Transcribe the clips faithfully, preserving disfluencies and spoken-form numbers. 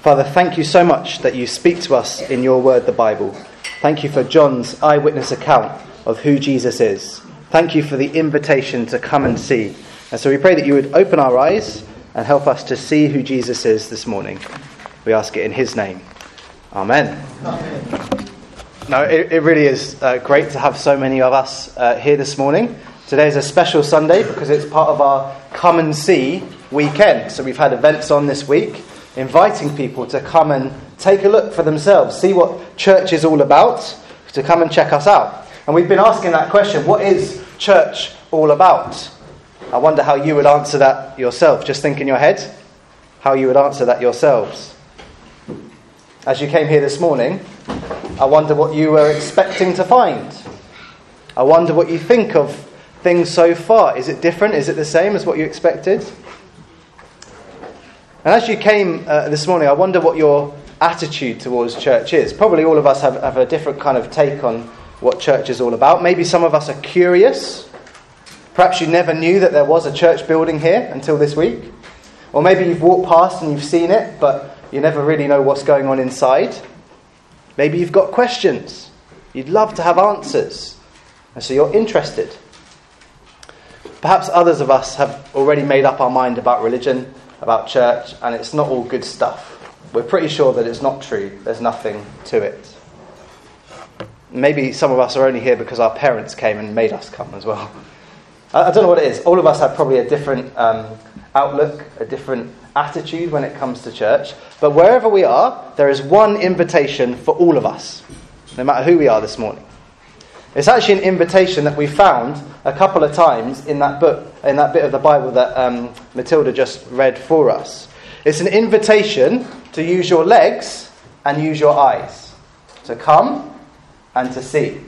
Father, thank you so much that you speak to us in your word, the Bible. Thank you for John's eyewitness account of who Jesus is. Thank you for the invitation to come and see. And so we pray that you would open our eyes and help us to see who Jesus is this morning. We ask it in his name. Amen. Amen. No, it, it really is uh, great to have so many of us uh, here this morning. Today is a special Sunday because it's part of our Come and See weekend. So we've had events on this week inviting people to come and take a look for themselves, see what church is all about, to come and check us out. And we've been asking that question, what is church all about? I wonder how you would answer that yourself. Just think in your head how you would answer that yourselves. As you came here this morning, I wonder what you were expecting to find. I wonder what you think of things so far. Is it different? Is it the same as what you expected? And as you came uh, this morning, I wonder what your attitude towards church is. Probably all of us have, have a different kind of take on what church is all about. Maybe some of us are curious. Perhaps you never knew that there was a church building here until this week. Or maybe you've walked past and you've seen it, but you never really know what's going on inside. Maybe you've got questions. You'd love to have answers. And so you're interested. Perhaps others of us have already made up our mind about religion, about church, and it's not all good stuff. We're pretty sure that it's not true. There's nothing to it. Maybe some of us are only here because our parents came and made us come as well. I, I don't know what it is. All of us have probably a different um, outlook, a different attitude when it comes to church. But wherever we are, there is one invitation for all of us, no matter who we are this morning. It's actually an invitation that we found a couple of times in that book, in that bit of the Bible that um, Matilda just read for us. It's an invitation to use your legs and use your eyes, to come and to see.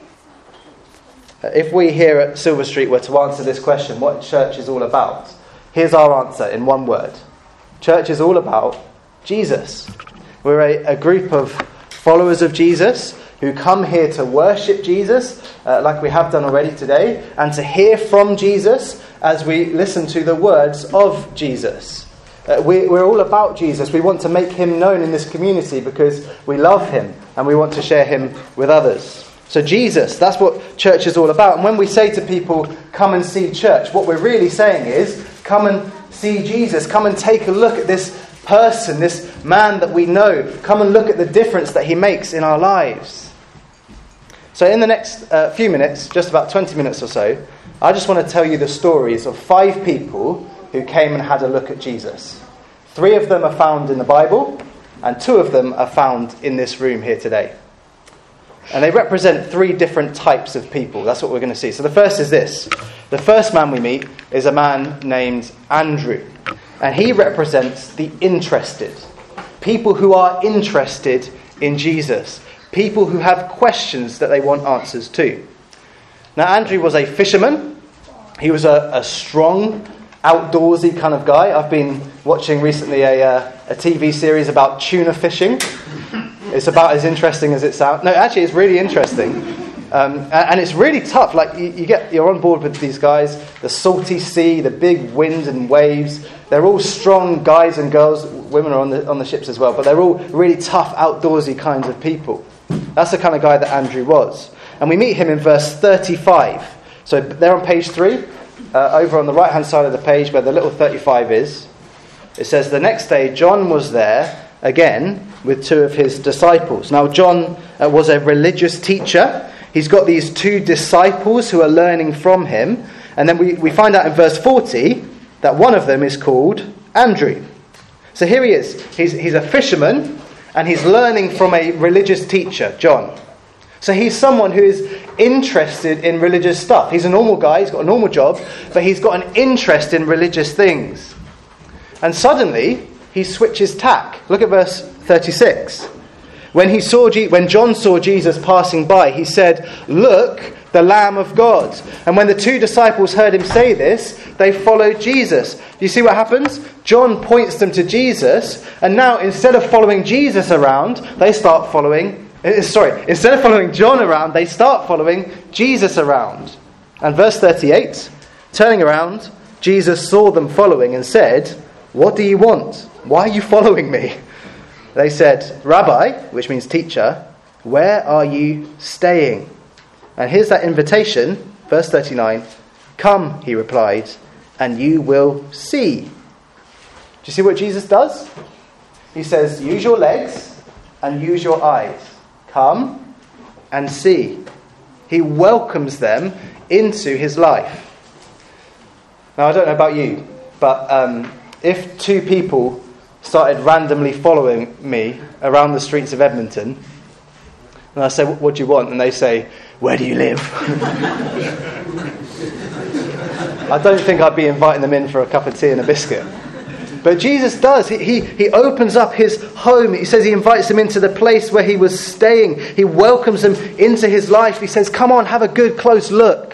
If we here at Silver Street were to answer this question, what church is all about, here's our answer in one word. Church is all about Jesus. We're a, a group of followers of Jesus who come here to worship Jesus, uh, like we have done already today, and to hear from Jesus as we listen to the words of Jesus. Uh, we, we're all about Jesus. We want to make him known in this community because we love him and we want to share him with others. So Jesus, that's what church is all about. And when we say to people, come and see church, what we're really saying is, come and see Jesus. Come and take a look at this person, this man that we know. Come and look at the difference that he makes in our lives. So in the next uh, few minutes, just about twenty minutes or so, I just want to tell you the stories of five people who came and had a look at Jesus. Three of them are found in the Bible, and two of them are found in this room here today. And they represent three different types of people. That's what we're going to see. So the first is this. The first man we meet is a man named Andrew. And he represents the interested. People who are interested in Jesus. People who have questions that they want answers to. Now, Andrew was a fisherman. He was a, a strong, outdoorsy kind of guy. I've been watching recently a, uh, a T V series about tuna fishing. It's about as interesting as it sounds. No, actually, it's really interesting. Um, and, and it's really tough. Like, you, you get, you're on board with these guys. The salty sea, the big wind and waves. They're all strong guys and girls. Women are on the on the ships as well. But they're all really tough, outdoorsy kinds of people. That's the kind of guy that Andrew was. And we meet him in verse thirty-five. So there on page three, uh, over on the right-hand side of the page where the little thirty-five is, it says, the next day John was there again with two of his disciples. Now John uh, was a religious teacher. He's got these two disciples who are learning from him. And then we, we find out in verse forty that one of them is called Andrew. So here he is. He's, he's a fisherman. And he's learning from a religious teacher, John. So he's someone who is interested in religious stuff. He's a normal guy, he's got a normal job, but he's got an interest in religious things. And suddenly, he switches tack. Look at verse thirty-six. When he saw, Je- when John saw Jesus passing by, he said, "Look, the Lamb of God." And when the two disciples heard him say this, they followed Jesus. You see what happens? John points them to Jesus, and now instead of following Jesus around, they start following, uh, sorry, instead of following John around, they start following Jesus around. And verse thirty-eight, turning around, Jesus saw them following and said, "What do you want? Why are you following me?" They said, Rabbi, which means teacher, where are you staying? And here's that invitation, verse thirty-nine. Come, he replied, and you will see. Do you see what Jesus does? He says, use your legs and use your eyes. Come and see. He welcomes them into his life. Now, I don't know about you, but um, if two people started randomly following me around the streets of Edmonton, and I say, what do you want? And they say, where do you live? I don't think I'd be inviting them in for a cup of tea and a biscuit. But Jesus does. He, he, he opens up his home. He says he invites them into the place where he was staying. He welcomes them into his life. He says, come on, have a good close look.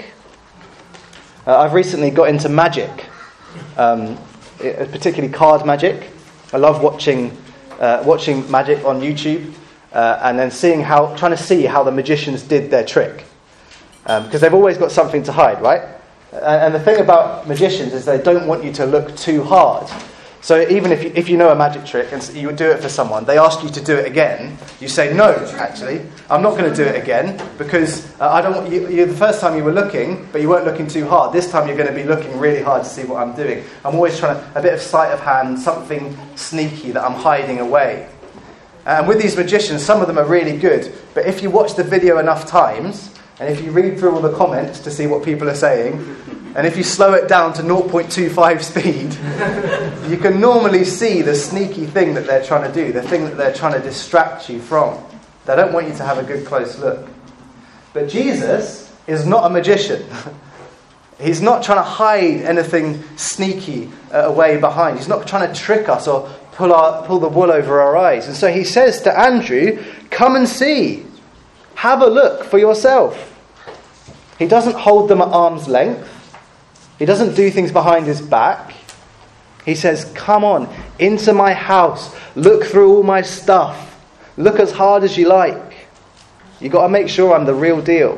Uh, I've recently got into magic, um, particularly card magic. I love watching uh, watching magic on YouTube uh, and then seeing how, trying to see how the magicians did their trick. Um, because they've always got something to hide, right? And the thing about magicians is they don't want you to look too hard. So even if you, if you know a magic trick and you would do it for someone, they ask you to do it again, you say, no, actually, I'm not going to do it again because uh, I don't want you, you. The first time you were looking, but you weren't looking too hard. This time you're going to be looking really hard to see what I'm doing. I'm always trying to, a bit of sleight of hand, something sneaky that I'm hiding away. And with these magicians, some of them are really good. But if you watch the video enough times, and if you read through all the comments to see what people are saying, and if you slow it down to zero point two five speed, you can normally see the sneaky thing that they're trying to do, the thing that they're trying to distract you from. They don't want you to have a good close look. But Jesus is not a magician. He's not trying to hide anything sneaky uh, away behind. He's not trying to trick us or pull our, pull the wool over our eyes. And so he says to Andrew, come and see. Have a look for yourself. He doesn't hold them at arm's length. He doesn't do things behind his back. He says, come on, into my house. Look through all my stuff. Look as hard as you like. You've got to make sure I'm the real deal.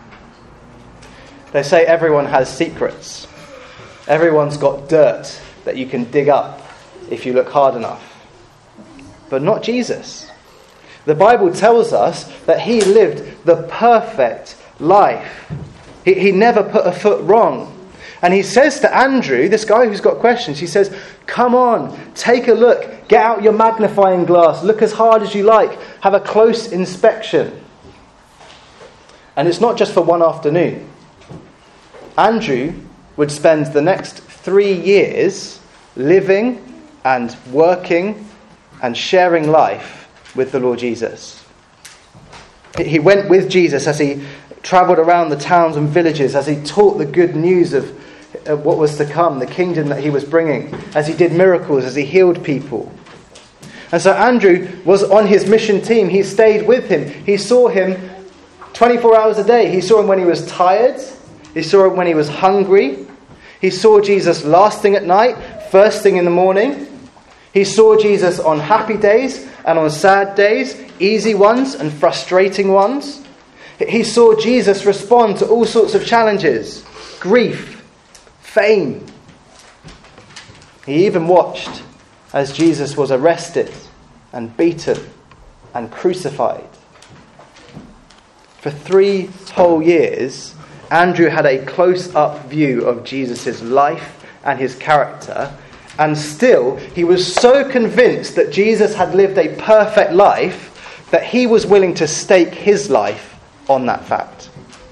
They say everyone has secrets. Everyone's got dirt that you can dig up if you look hard enough. But not Jesus. The Bible tells us that he lived the perfect life. He, he never put a foot wrong. And he says to Andrew, this guy who's got questions, he says, come on, take a look. Get out your magnifying glass. Look as hard as you like. Have a close inspection. And it's not just for one afternoon. Andrew would spend the next three years living and working and sharing life with the Lord Jesus. He went with Jesus as he travelled around the towns and villages, as he taught the good news of what was to come, the kingdom that he was bringing, as he did miracles, as he healed people. And so Andrew was on his mission team. He stayed with him. He saw him twenty-four hours a day. He saw him when he was tired. He saw him when he was hungry. He saw Jesus last thing at night, first thing in the morning. He saw Jesus on happy days and on sad days, easy ones and frustrating ones. He saw Jesus respond to all sorts of challenges, grief, fame. He even watched as Jesus was arrested and beaten and crucified. For three whole years, Andrew had a close-up view of Jesus' life and his character, and still he was so convinced that Jesus had lived a perfect life that he was willing to stake his life on that fact.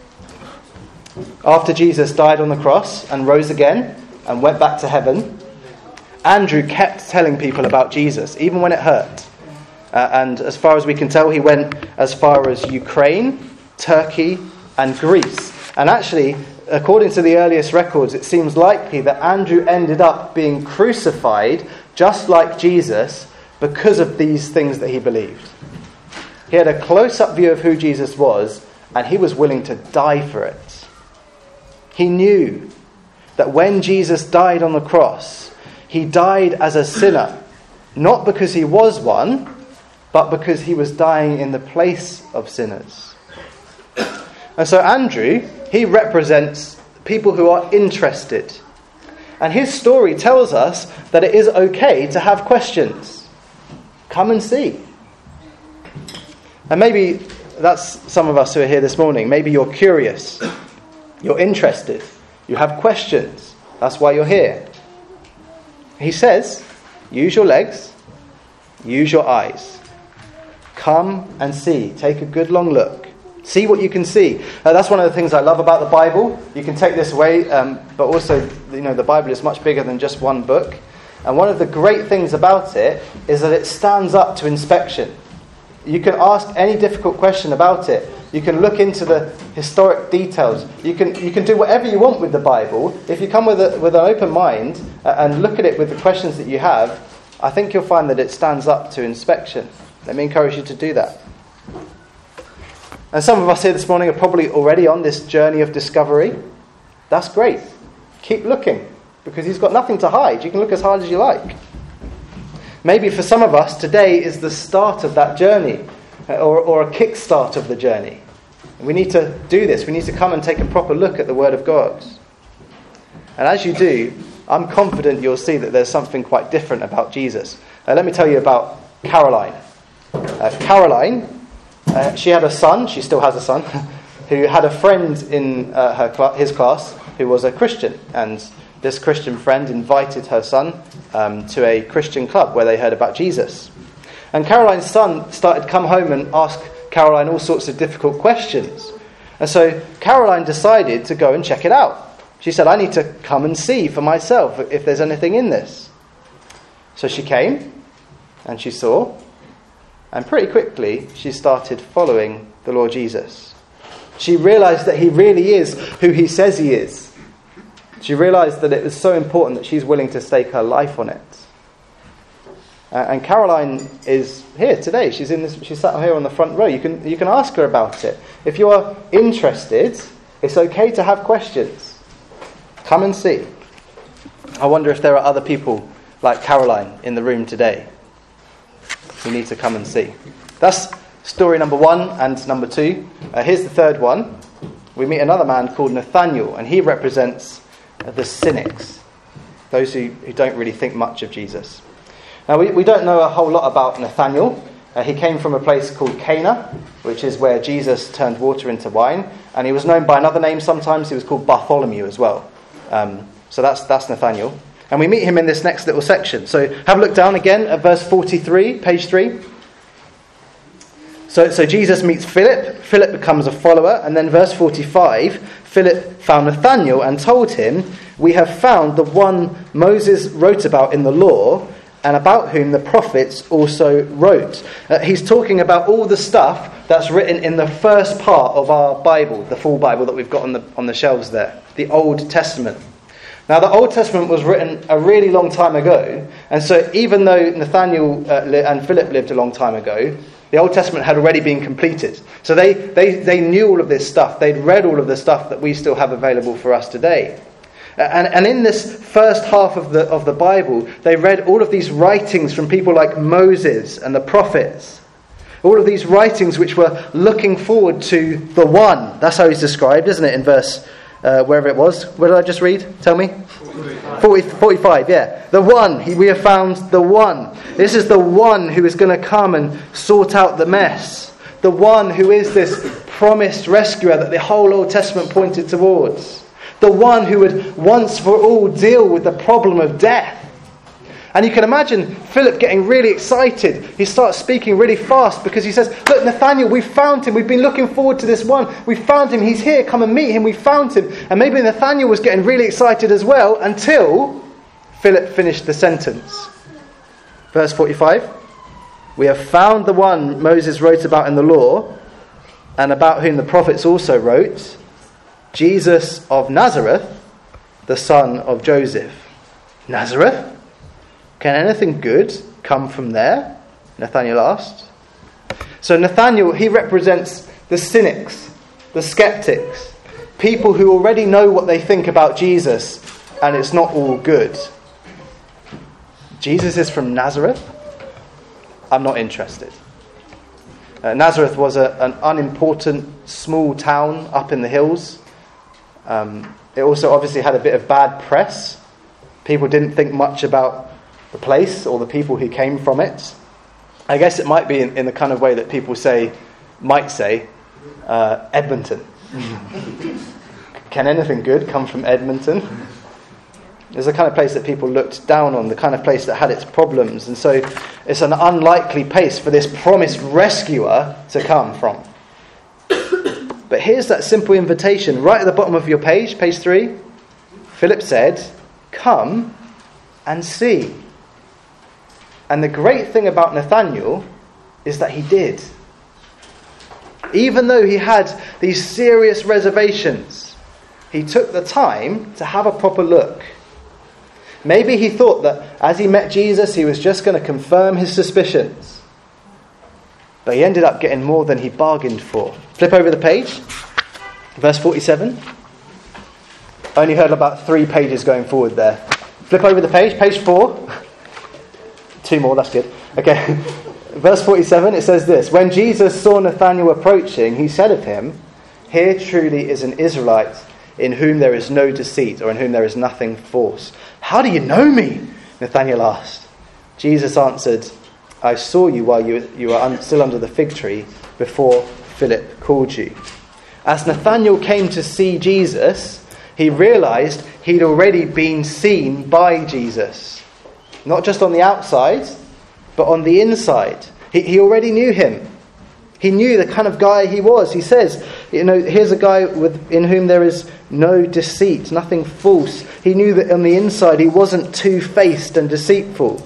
After Jesus died on the cross and rose again and went back to heaven, Andrew kept telling people about Jesus, even when it hurt. Uh, and as far as we can tell, he went as far as Ukraine, Turkey, and Greece. And actually, according to the earliest records, it seems likely that Andrew ended up being crucified just like Jesus because of these things that he believed. He had a close-up view of who Jesus was, and he was willing to die for it. He knew that when Jesus died on the cross, he died as a sinner, not because he was one, but because he was dying in the place of sinners. And so Andrew, he represents people who are interested. And his story tells us that it is okay to have questions. Come and see. And maybe that's some of us who are here this morning. Maybe you're curious. You're interested. You have questions. That's why you're here. He says, use your legs. Use your eyes. Come and see. Take a good long look. See what you can see. Uh, that's one of the things I love about the Bible. You can take this away, um, but also, you know, the Bible is much bigger than just one book. And one of the great things about it is that it stands up to inspection. You can ask any difficult question about it. You can look into the historic details. You can you can do whatever you want with the Bible. If you come with a, with an open mind and look at it with the questions that you have, I think you'll find that it stands up to inspection. Let me encourage you to do that. And some of us here this morning are probably already on this journey of discovery. That's great. Keep looking, because he's got nothing to hide. You can look as hard as you like. Maybe for some of us, today is the start of that journey, or, or a kickstart of the journey. We need to do this. We need to come and take a proper look at the Word of God. And as you do, I'm confident you'll see that there's something quite different about Jesus. Uh, let me tell you about Caroline. Uh, Caroline, uh, she had a son, she still has a son, who had a friend in uh, her cl- his class who was a Christian. And this Christian friend invited her son um, to a Christian club where they heard about Jesus. And Caroline's son started to come home and ask Caroline all sorts of difficult questions. And so Caroline decided to go and check it out. She said, I need to come and see for myself if there's anything in this. So she came and she saw. And pretty quickly, she started following the Lord Jesus. She realized that he really is who he says he is. She realized that it was so important that she's willing to stake her life on it. Uh, and Caroline is here today. She's in this. She's sat here on the front row. You can you can ask her about it. If you are interested, it's okay to have questions. Come and see. I wonder if there are other people like Caroline in the room today. We need to come and see. That's story number one and number two. Uh, here's the third one. We meet another man called Nathaniel, and he represents the cynics, those who, who don't really think much of Jesus. Now, we, we don't know a whole lot about Nathaniel. Uh, he came from a place called Cana, which is where Jesus turned water into wine, and he was known by another name sometimes. He was called Bartholomew as well. Um, so that's that's Nathaniel. And we meet him in this next little section. So have a look down again at verse forty-three, page three. So, so Jesus meets Philip. Philip becomes a follower. And then verse forty-five, Philip found Nathanael and told him, we have found the one Moses wrote about in the law, and about whom the prophets also wrote. Uh, he's talking about all the stuff that's written in the first part of our Bible, the full Bible that we've got on the on the shelves there, the Old Testament. Now, the Old Testament was written a really long time ago, and so even though Nathanael uh, and Philip lived a long time ago, the Old Testament had already been completed. So they, they, they knew all of this stuff. They'd read all of the stuff that we still have available for us today. And, and in this first half of the of the Bible, they read all of these writings from people like Moses and the prophets. All of these writings which were looking forward to the one. That's how he's described, isn't it, in verse, uh, wherever it was. Where did I just read? Tell me. forty, forty-five, yeah. The one. He, we have found the one. This is the one who is going to come and sort out the mess. The one who is this promised rescuer that the whole Old Testament pointed towards. The one who would once for all deal with the problem of death. And you can imagine Philip getting really excited. He starts speaking really fast because he says, look, Nathanael, we found him. We've been looking forward to this one. We found him. He's here. Come and meet him. We found him. And maybe Nathanael was getting really excited as well until Philip finished the sentence. Verse forty-five. We have found the one Moses wrote about in the law, and about whom the prophets also wrote, Jesus of Nazareth, the son of Joseph. Nazareth? Can anything good come from there? Nathanael asked. So Nathanael, he represents the cynics, the skeptics, people who already know what they think about Jesus, and it's not all good. Jesus is from Nazareth? I'm not interested. Uh, Nazareth was a, an unimportant small town up in the hills. Um, it also obviously had a bit of bad press. People didn't think much about the place or the people who came from it. I guess it might be in, in the kind of way that people say, might say, uh, Edmonton. Can anything good come from Edmonton? It's the kind of place that people looked down on, the kind of place that had its problems. And so it's an unlikely place for this promised rescuer to come from. But here's that simple invitation right at the bottom of your page, page three. Philip said, "Come and see." And the great thing about Nathanael is that he did. Even though he had these serious reservations, he took the time to have a proper look. Maybe he thought that as he met Jesus, he was just going to confirm his suspicions. But he ended up getting more than he bargained for. Flip over the page. Verse forty-seven. Only heard about three pages going forward there. Flip over the page. Page four. Two more, that's good. Okay. Verse forty-seven, it says this. When Jesus saw Nathanael approaching, he said of him, "Here truly is an Israelite in whom there is no deceit, or in whom there is nothing false." "How do you know me?" Nathanael asked. Jesus answered, "I saw you while you, you were un, still under the fig tree before Philip called you." As Nathanael came to see Jesus, he realized he'd already been seen by Jesus. Not just on the outside, but on the inside. He, he already knew him. He knew the kind of guy he was. He says, you know, here's a guy with, in whom there is no deceit, nothing false. He knew that on the inside he wasn't two-faced and deceitful.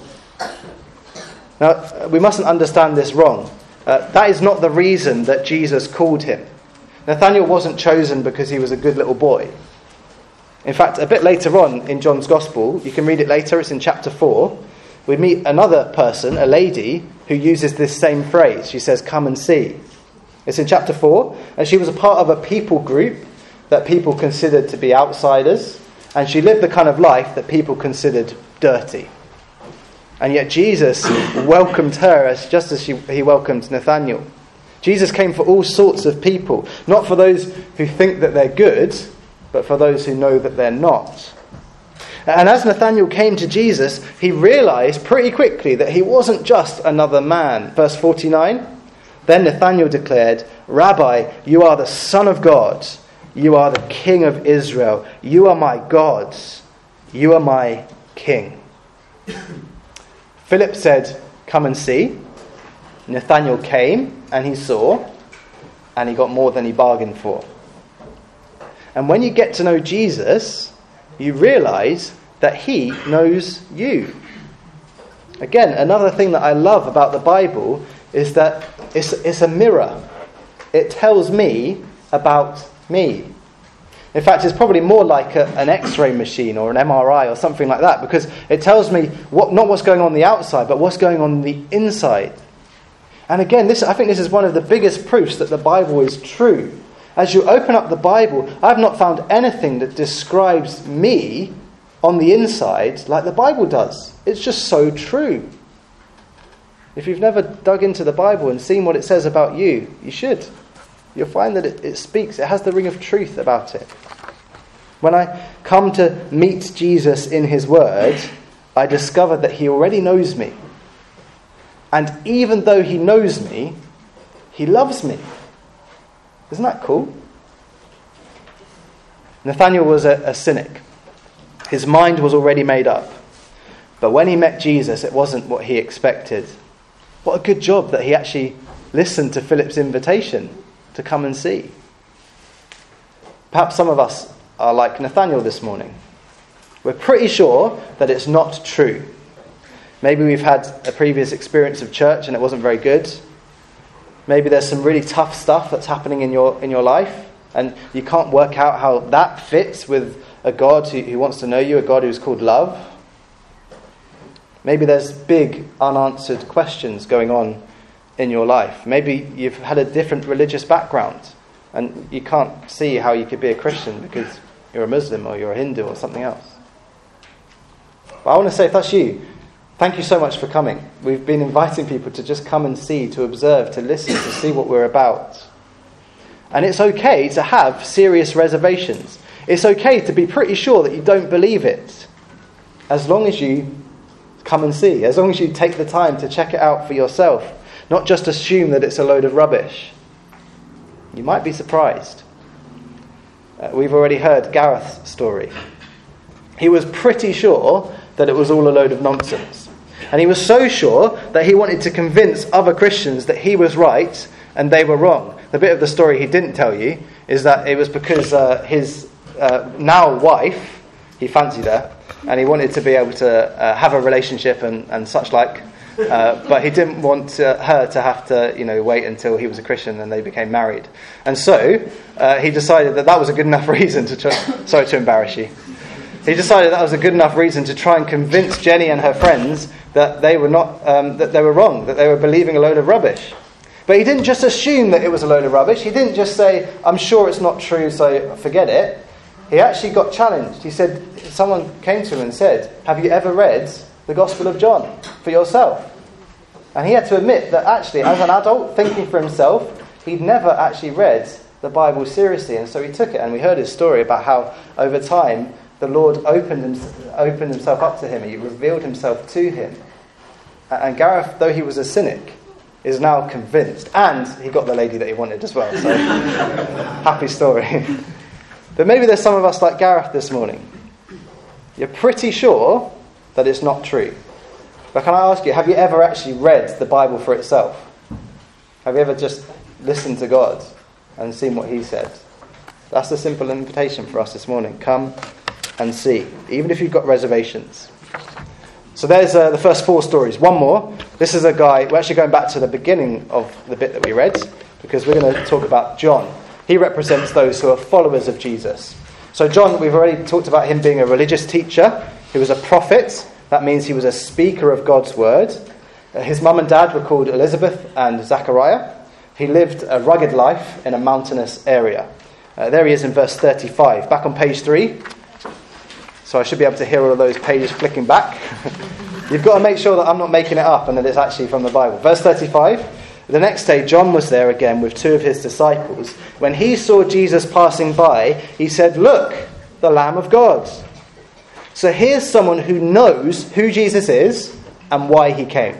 Now, we mustn't understand this wrong. Uh, that is not the reason that Jesus called him. Nathanael wasn't chosen because he was a good little boy. In fact, a bit later on in John's Gospel, you can read it later, it's in chapter four, we meet another person, a lady, who uses this same phrase. She says, "Come and see." It's in chapter four, and she was a part of a people group that people considered to be outsiders, and she lived the kind of life that people considered dirty. And yet Jesus welcomed her as just as she, he welcomed Nathanael. Jesus came for all sorts of people, not for those who think that they're good, but for those who know that they're not. And as Nathanael came to Jesus, he realized pretty quickly that he wasn't just another man. Verse forty-nine, then Nathanael declared, "Rabbi, you are the Son of God. You are the King of Israel. You are my God. You are my King." Philip said, "Come and see." Nathanael came and he saw, and he got more than he bargained for. And when you get to know Jesus, you realize that he knows you. Again, another thing that I love about the Bible is that it's, it's a mirror. It tells me about me. In fact, it's probably more like a, an X-ray machine or an M R I or something like that, because it tells me what, not what's going on the outside, but what's going on the inside. And again, this I think this is one of the biggest proofs that the Bible is true. As you open up the Bible, I've not found anything that describes me on the inside like the Bible does. It's just so true. If you've never dug into the Bible and seen what it says about you, you should. You'll find that it, it speaks, it has the ring of truth about it. When I come to meet Jesus in his word, I discover that he already knows me. And even though he knows me, he loves me. Isn't that cool? Nathanael was a, a cynic. His mind was already made up. But when he met Jesus, it wasn't what he expected. What a good job that he actually listened to Philip's invitation to come and see. Perhaps some of us are like Nathanael this morning. We're pretty sure that it's not true. Maybe we've had a previous experience of church and it wasn't very good. Maybe there's some really tough stuff that's happening in your in your life, and you can't work out how that fits with a God who, who wants to know you, a God who's called love. Maybe there's big unanswered questions going on in your life. Maybe you've had a different religious background and you can't see how you could be a Christian because you're a Muslim or you're a Hindu or something else. But I want to say, if that's you, thank you so much for coming. We've been inviting people to just come and see, to observe, to listen, to see what we're about. And it's okay to have serious reservations. It's okay to be pretty sure that you don't believe it, as long as you come and see. As long as you take the time to check it out for yourself, not just assume that it's a load of rubbish. You might be surprised. Uh, we've already heard Gareth's story. He was pretty sure that it was all a load of nonsense. And he was so sure that he wanted to convince other Christians that he was right and they were wrong. The bit of the story he didn't tell you is that it was because uh, his uh, now wife, he fancied her, and he wanted to be able to uh, have a relationship and, and such like. Uh, but he didn't want uh, her to have to, you know, wait until he was a Christian and they became married. And so uh, he decided that that was a good enough reason to try... Sorry to embarrass you. He decided that was a good enough reason to try and convince Jenny and her friends that they were not, um, that they were wrong, that they were believing a load of rubbish. But he didn't just assume that it was a load of rubbish. He didn't just say, I'm sure it's not true, so forget it. He actually got challenged. He said, someone came to him and said, have you ever read the Gospel of John for yourself? And he had to admit that actually, as an adult thinking for himself, he'd never actually read the Bible seriously. And so he took it, and we heard his story about how over time the Lord opened himself, opened himself up to him. He revealed himself to him. And Gareth, though he was a cynic, is now convinced. And he got the lady that he wanted as well. So, happy story. But maybe there's some of us like Gareth this morning. You're pretty sure that it's not true. But can I ask you, have you ever actually read the Bible for itself? Have you ever just listened to God and seen what he said? That's the simple invitation for us this morning. Come and see, even if you've got reservations. So there's uh, the first four stories. One more. This is a guy, we're actually going back to the beginning of the bit that we read, because we're going to talk about John. He represents those who are followers of Jesus. So John, we've already talked about him being a religious teacher. He was a prophet. That means he was a speaker of God's word. Uh, his mum and dad were called Elizabeth and Zachariah. He lived a rugged life in a mountainous area. Uh, there he is in verse thirty-five, back on page three. So I should be able to hear all of those pages flicking back. You've got to make sure that I'm not making it up and that it's actually from the Bible. Verse thirty-five. The next day, John was there again with two of his disciples. When he saw Jesus passing by, he said, "Look, the Lamb of God." So here's someone who knows who Jesus is and why he came.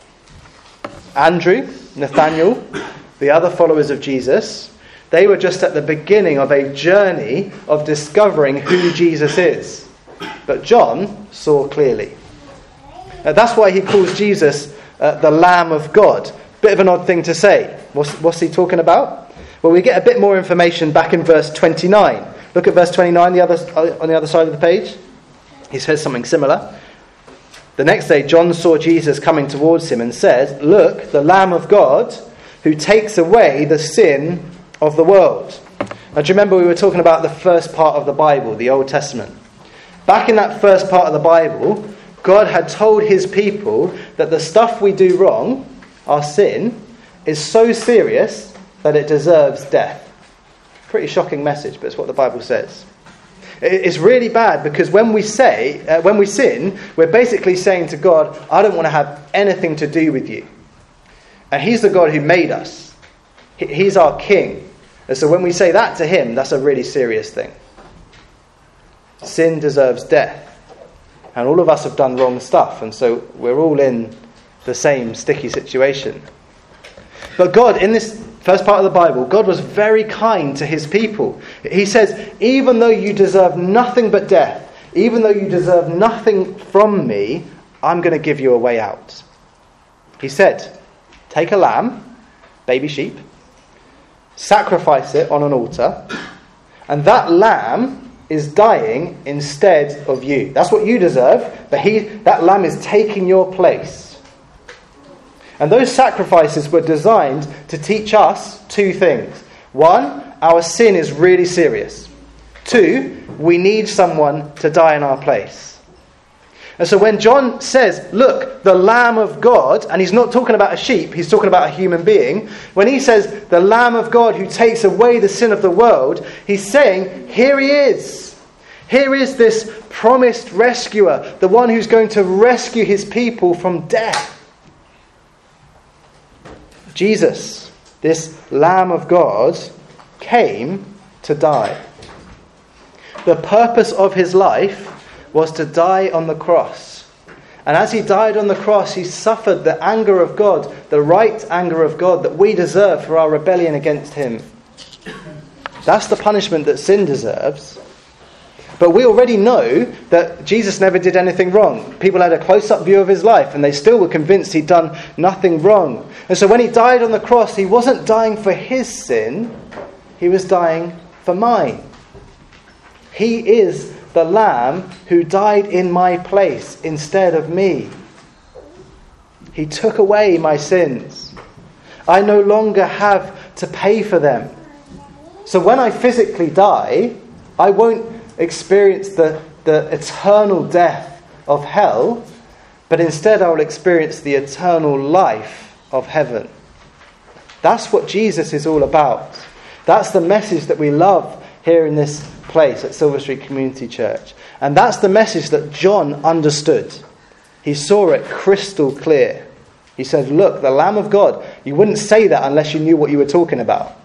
Andrew, Nathaniel, the other followers of Jesus, they were just at the beginning of a journey of discovering who Jesus is. But John saw clearly. Uh, that's why he calls Jesus uh, the Lamb of God. Bit of an odd thing to say. What's, what's he talking about? Well, we get a bit more information back in verse twenty-nine. Look at verse twenty-nine the other, on the other side of the page. He says something similar. The next day, John saw Jesus coming towards him and said, "Look, the Lamb of God who takes away the sin of the world." Now, do you remember we were talking about the first part of the Bible, the Old Testament? Back in that first part of the Bible, God had told his people that the stuff we do wrong, our sin, is so serious that it deserves death. Pretty shocking message, but it's what the Bible says. It's really bad because when we say, uh, when we sin, we're basically saying to God, I don't want to have anything to do with you. And he's the God who made us. He's our king. And so when we say that to him, that's a really serious thing. Sin deserves death. And all of us have done wrong stuff. And so we're all in the same sticky situation. But God, in this first part of the Bible, God was very kind to his people. He says, even though you deserve nothing but death, even though you deserve nothing from me, I'm going to give you a way out. He said, take a lamb, baby sheep, sacrifice it on an altar, and that lamb is dying instead of you. That's what you deserve, but he, that lamb is taking your place. And those sacrifices were designed to teach us two things. One, our sin is really serious. Two, we need someone to die in our place. And so when John says, look, the Lamb of God, and he's not talking about a sheep, he's talking about a human being. When he says, the Lamb of God who takes away the sin of the world, he's saying, here he is. Here is this promised rescuer, the one who's going to rescue his people from death. Jesus, this Lamb of God, came to die. The purpose of his life was to die on the cross And as he died on the cross, he suffered the anger of God, the right anger of God that we deserve for our rebellion against him. That's the punishment that sin deserves. But we already know that Jesus never did anything wrong. People had a close-up view of his life and they still were convinced he'd done nothing wrong. And so when he died on the cross, he wasn't dying for his sin, he was dying for mine. He is the Lamb who died in my place instead of me. He took away my sins. I no longer have to pay for them. So when I physically die, I won't experience the, the eternal death of hell, but instead I will experience the eternal life of heaven. That's what Jesus is all about. That's the message that we love here in this place at Silver Street Community Church. And that's the message that John understood. He saw it crystal clear. He said, look, the Lamb of God. You wouldn't say that unless you knew what you were talking about.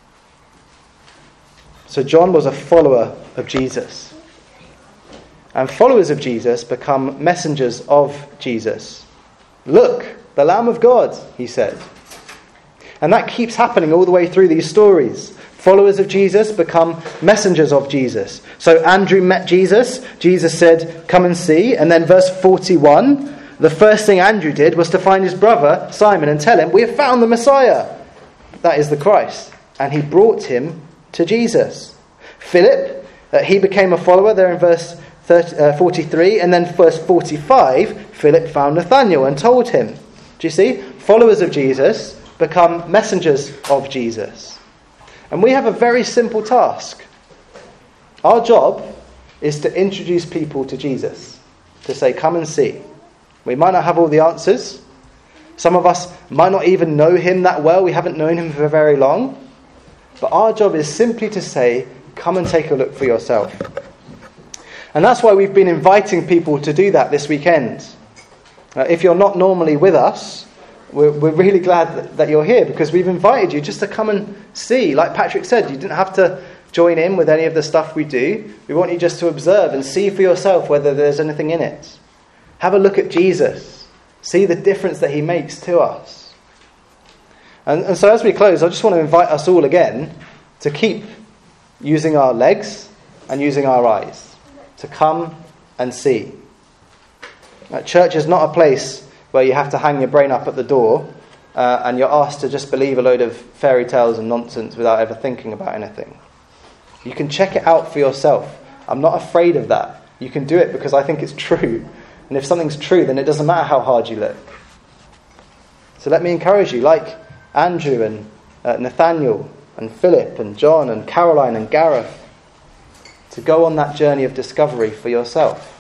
So John was a follower of Jesus. And followers of Jesus become messengers of Jesus. Look, the Lamb of God, he said. And that keeps happening all the way through these stories. Followers of Jesus become messengers of Jesus. So Andrew met Jesus. Jesus said, come and see. And then verse forty-one, the first thing Andrew did was to find his brother Simon and tell him, we have found the Messiah. That is the Christ. And he brought him to Jesus. Philip, uh, he became a follower there in verse thirty, uh, forty-three. And then verse forty-five, Philip found Nathanael and told him. Do you see? Followers of Jesus become messengers of Jesus. And we have a very simple task. Our job is to introduce people to Jesus. To say, come and see. We might not have all the answers. Some of us might not even know him that well. We haven't known him for very long. But our job is simply to say, come and take a look for yourself. And that's why we've been inviting people to do that this weekend. Uh, if you're not normally with us, we're, we're really glad that, that you're here, because we've invited you just to come and see. Like Patrick said, you didn't have to join in with any of the stuff we do. We want you just to observe and see for yourself whether there's anything in it. Have a look at Jesus. See the difference that he makes to us. And, and so as we close, I just want to invite us all again to keep using our legs and using our eyes. To come and see. Now, church is not a place where you have to hang your brain up at the door uh, and you're asked to just believe a load of fairy tales and nonsense without ever thinking about anything. You can check it out for yourself. I'm not afraid of that. You can do it because I think it's true. And if something's true, then it doesn't matter how hard you look. So let me encourage you, like Andrew and uh, Nathaniel and Philip and John and Caroline and Gareth, to go on that journey of discovery for yourself.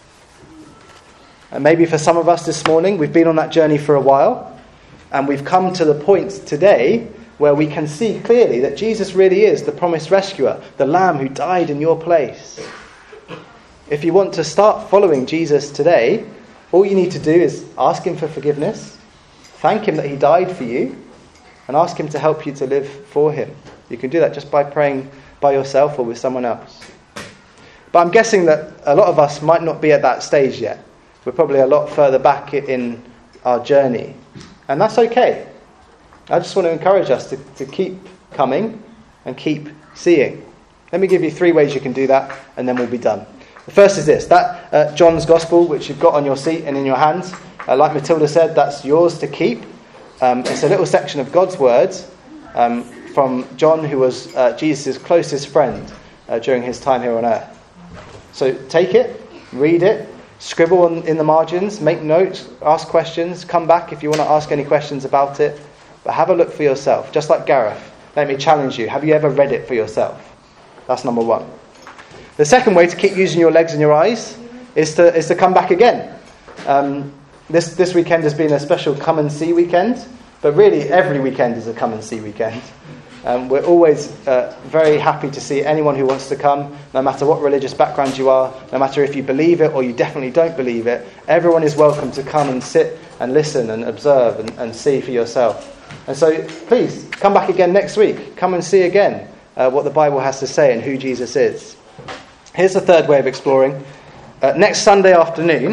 And maybe for some of us this morning, we've been on that journey for a while, and we've come to the point today where we can see clearly that Jesus really is the promised rescuer, the Lamb who died in your place. If you want to start following Jesus today, all you need to do is ask him for forgiveness, thank him that he died for you, and ask him to help you to live for him. You can do that just by praying by yourself or with someone else. But I'm guessing that a lot of us might not be at that stage yet. We're probably a lot further back in our journey. And that's okay. I just want to encourage us to, to keep coming and keep seeing. Let me give you three ways you can do that, and then we'll be done. The first is this. That uh, John's Gospel, which you've got on your seat and in your hands, uh, like Matilda said, that's yours to keep. Um, it's a little section of God's words um, from John, who was uh, Jesus' closest friend uh, during his time here on earth. So take it, read it, scribble on, in the margins, make notes, ask questions, come back if you want to ask any questions about it. But have a look for yourself. Just like Gareth, let me challenge you. Have you ever read it for yourself? That's number one. The second way to keep using your legs and your eyes is to is to come back again. Um, this, this weekend has been a special come and see weekend. But really, every weekend is a come and see weekend. Um, we're always uh, very happy to see anyone who wants to come, no matter what religious background you are, no matter if you believe it or you definitely don't believe it. Everyone is welcome to come and sit and listen and observe and, and see for yourself. And so please, come back again next week. Come and see again uh, what the Bible has to say and who Jesus is. Here's the third way of exploring. Uh, next Sunday afternoon,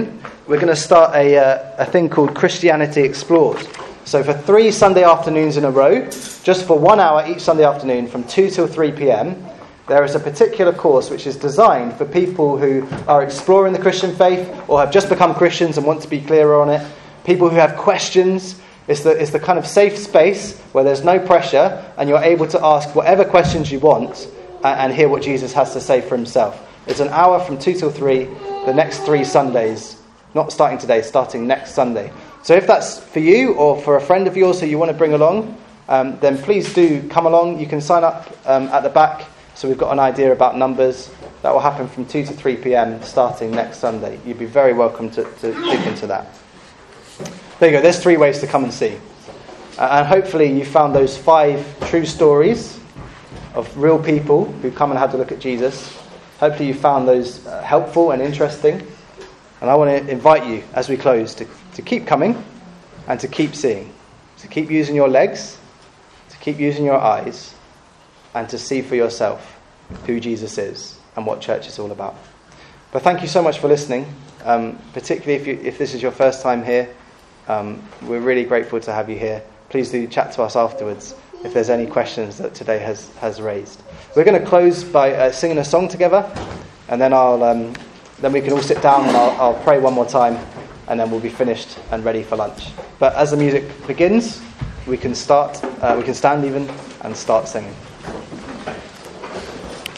we're going to start a, uh, a thing called Christianity Explored. So for three Sunday afternoons in a row, just for one hour each Sunday afternoon from two till three p.m, there is a particular course which is designed for people who are exploring the Christian faith or have just become Christians and want to be clearer on it, people who have questions. It's the, it's the kind of safe space where there's no pressure and you're able to ask whatever questions you want and, and hear what Jesus has to say for himself. It's an hour from two till three, the next three Sundays, not starting today, starting next Sunday. So if that's for you or for a friend of yours who you want to bring along, um, then please do come along. You can sign up um, at the back, so we've got an idea about numbers. That will happen from two to three p.m. starting next Sunday. You'd be very welcome to, to dig into that. There you go, there's three ways to come and see. Uh, and hopefully you found those five true stories of real people who come and had a look at Jesus. Hopefully you found those uh, helpful and interesting. And I want to invite you, as we close, to, to keep coming and to keep seeing. To keep using your legs, to keep using your eyes, and to see for yourself who Jesus is and what church is all about. But thank you so much for listening, um, particularly if, you, if this is your first time here. Um, we're really grateful to have you here. Please do chat to us afterwards if there's any questions that today has, has raised. We're going to close by uh, singing a song together, and then I'll... Um, Then we can all sit down and I'll, I'll pray one more time, and then we'll be finished and ready for lunch. But as the music begins, we can start, uh, we can stand even and start singing.